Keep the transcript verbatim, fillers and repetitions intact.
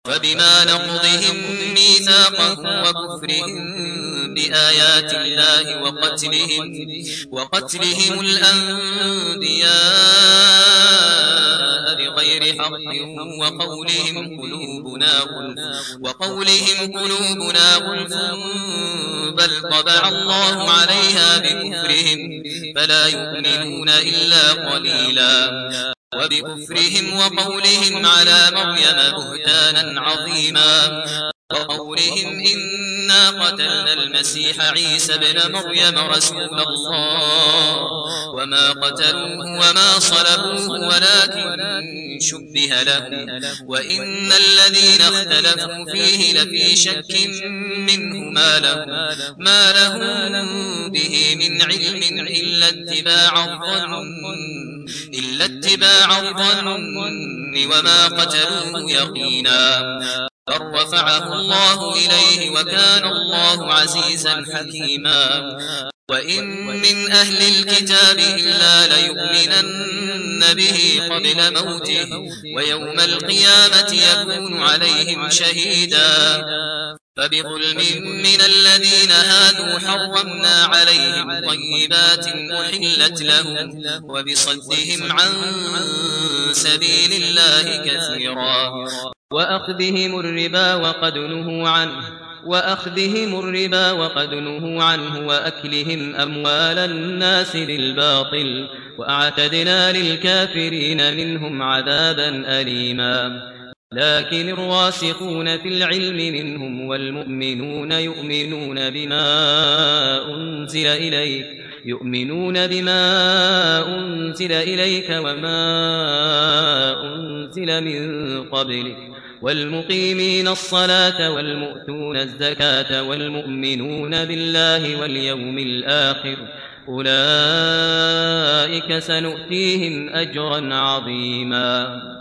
فبما نقضهم ميثاقهم وكفرهم بآيات الله وقتلهم, وقتلهم الأنبياء بغير حق وقولهم قلوبنا غلف, وقولهم قلوبنا غلف بل طبع الله عليها بكفرهم فلا يؤمنون إلا قليلا. وبكفرهم وقولهم على مريم بهتانا عظيما، وقولهم إنا قتلنا المسيح عيسى ابن مريم رسول الله وما قتلوه وما صلبوه ولكن شبه لهم، وإن الذين اختلفوا فيه لفي شك منه ما لهم, ما لهم به من علم إلا اتباع الظن إلا اتباع الظن وما قتلوه يقينا، بل رفعه الله إليه وكان الله عزيزا حكيما. وإن من أهل الكتاب إلا ليؤمنن به قبل موته ويوم القيامة يكون عليهم شهيدا. فبظلم من الذين هادوا حرمنا عليهم طيبات أحلت لهم وبصدهم عن سبيل الله كثيرا. وأخذهم الربا وقد نهوا عنه وأخذهم الربا وقد نهوا عنه وأكلهم أموال الناس بالباطل وأعتدنا للكافرين منهم عذابا أليما. لكن الراسخون في العلم منهم والمؤمنون يؤمنون بما أنزل إليك يؤمنون بما أنزل إليك وما أنزل من قبلك والمقيمين الصلاة والمؤتون الزكاة والمؤمنون بالله واليوم الآخر أولئك سنؤتيهم أجرا عظيما.